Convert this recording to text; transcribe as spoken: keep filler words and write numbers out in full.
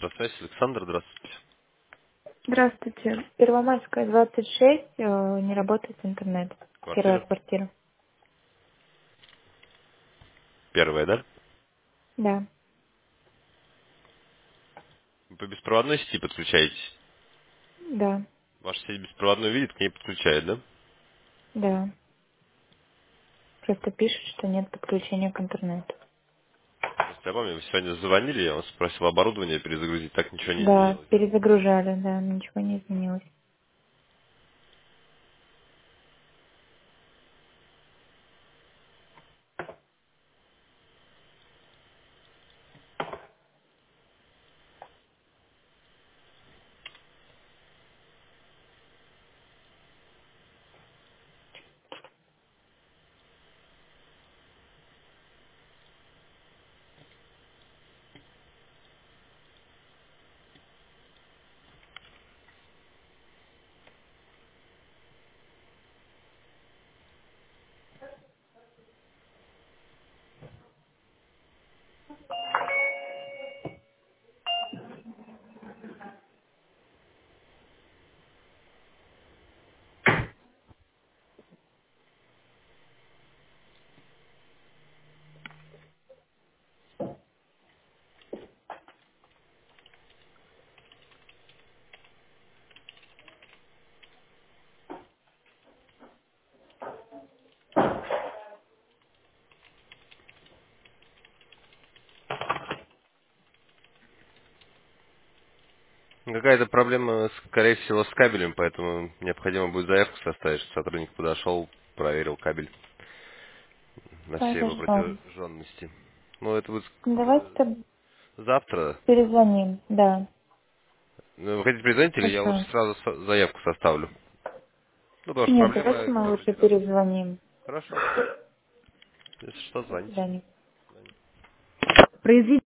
Здравствуйте, Александр, здравствуйте. Здравствуйте. Первомайская, двадцать шесть, э, не работает интернет. Первая Квартира? квартира. Первая, да? Да, Вы по беспроводной сети подключаетесь. да, Ваша сеть беспроводную видит, к ней подключает, да? да. Просто пишет, что нет подключения к интернету. Просто я помню, вы сегодня звонили, я вас просил оборудование перезагрузить, так ничего не Да, изменилось, да? перезагружали, да, ничего не изменилось. Ну, какая-то проблема, скорее всего, с кабелем, поэтому необходимо будет заявку составить, чтобы сотрудник подошел, проверил кабель на все его Хорошо. протяженности. Ну, это будет Давайте э, тогда завтра. перезвоним. Да, Ну, Вы хотите перезвонить или я лучше хорошо. сразу со- заявку составлю? Ну, потому что Нет, проблема давайте к мы вам лучше ждет. перезвоним. Хорошо. Если что, До звоните. свидания. Произведите